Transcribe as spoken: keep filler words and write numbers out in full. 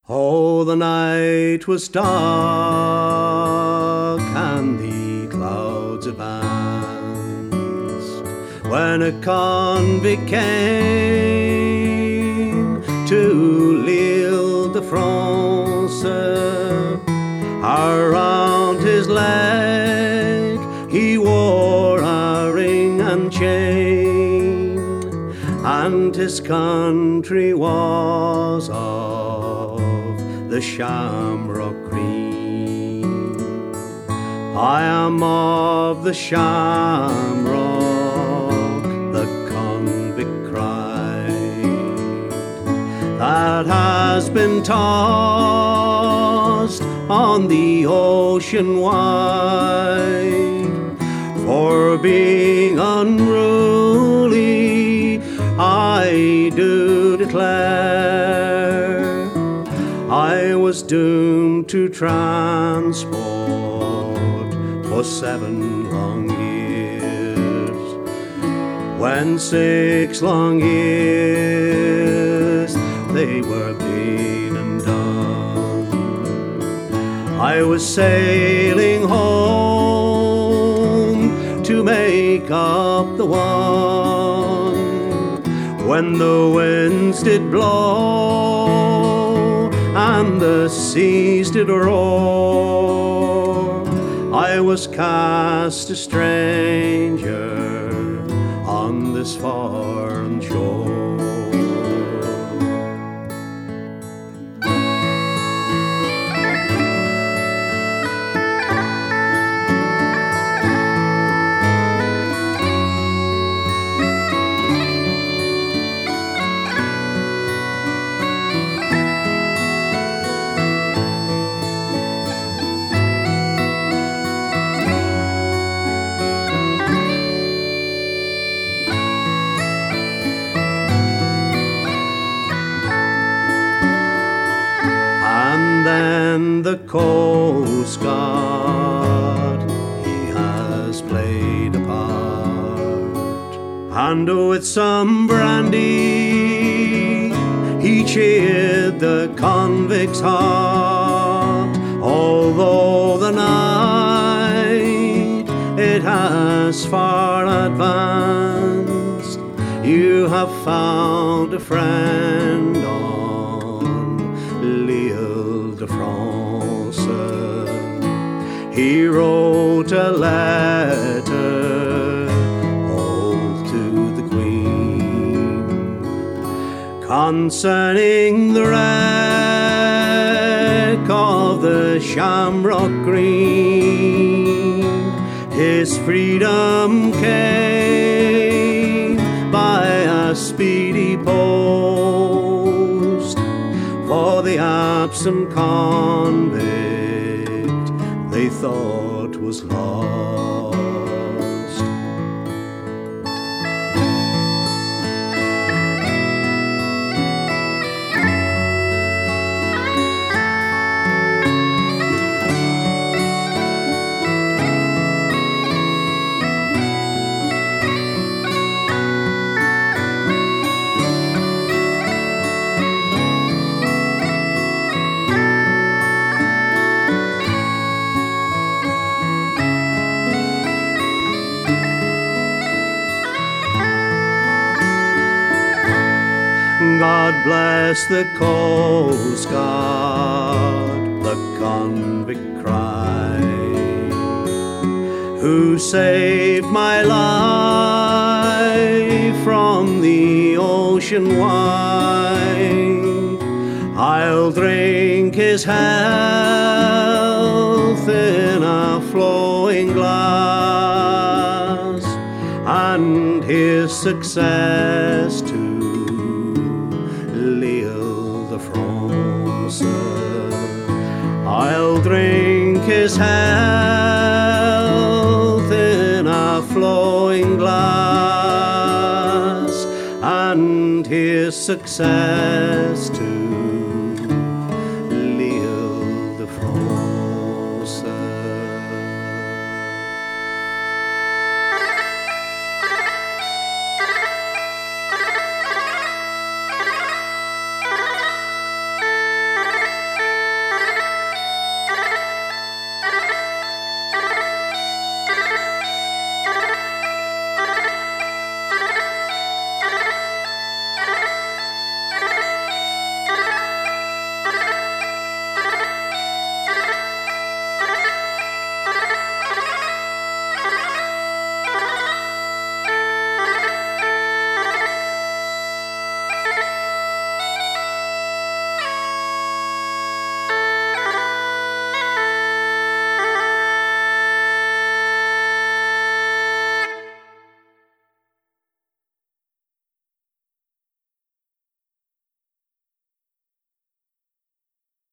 Oh, the night was dark and the clouds advanced when a convict came to L'Île-de-France. Around his leg he wore a ring and chain, and his country was of the shamrock green. I am of the shamrock, the convict cried, that has been tossed on the ocean wide. For being unruly, I do declare, I was doomed to transport for seven long years. When six long years they were been and done, I was sailing home to make up the one, when the winds did blow and the seas did roar. I was cast a stranger on this foreign shore. And then the Coast Guard, he has played a part, and with some brandy he cheered the convict's heart. Although the night it has far advanced, you have found a friend on L'Île-de-France. He wrote a letter all to the Queen concerning the wreck of the Shamrock Green. His freedom came by a speedy post, for the absent convict they thought was lost. God bless the Coast Guard, the convict cried, who saved my life from the ocean wide. I'll drink his health in a flowing glass, and his success to L'Île-de-France. I'll drink his health in a flowing glass, and his success